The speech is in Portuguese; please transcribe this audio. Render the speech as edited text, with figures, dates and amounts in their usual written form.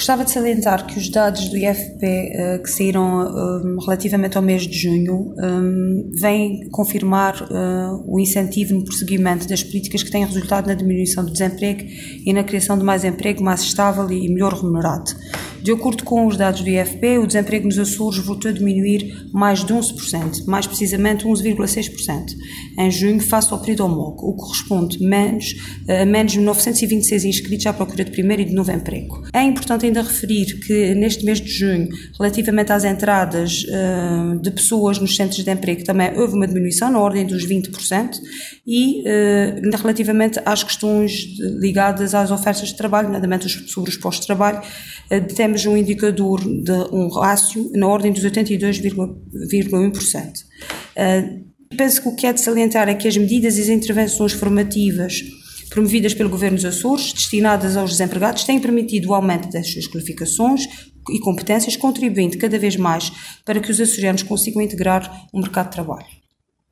Gostava de salientar que os dados do IFP que saíram relativamente ao mês de junho vêm confirmar o incentivo no prosseguimento das políticas que têm resultado na diminuição do desemprego e na criação de mais emprego mais estável e melhor remunerado. De acordo com os dados do IFP, o desemprego nos Açores voltou a diminuir mais de 11%, mais precisamente 11,6%, em junho face ao período homólogo, o que corresponde a menos de 926 inscritos à procura de primeiro e de novo emprego. É importante ainda referir que neste mês de junho, relativamente às entradas de pessoas nos centros de emprego, também houve uma diminuição na ordem dos 20% e relativamente às questões ligadas às ofertas de trabalho, nomeadamente sobre os postos de trabalho, temos um indicador de um rácio na ordem dos 82,1%. Penso que o que é de salientar é que as medidas e as intervenções formativas promovidas pelo Governo dos Açores, destinadas aos desempregados, têm permitido o aumento das suas qualificações e competências, contribuindo cada vez mais para que os açorianos consigam integrar o mercado de trabalho.